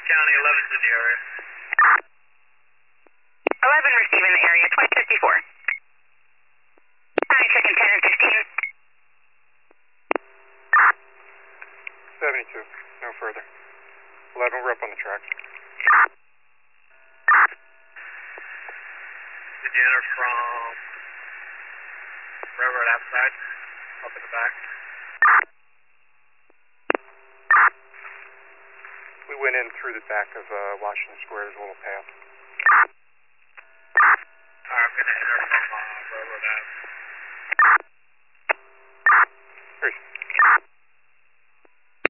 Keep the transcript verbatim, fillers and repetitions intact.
County eleven's in the area. eleven receiving the area, twenty fifty-four. County checking ten and fifteen. seventy-two, no further. eleven, we're up on the tracks. Deanna from Railroad outside, up in the back. We went in through the back of uh, Washington Square, there's a little path. Alright, I'm going to enter from uh, Railroad Ave.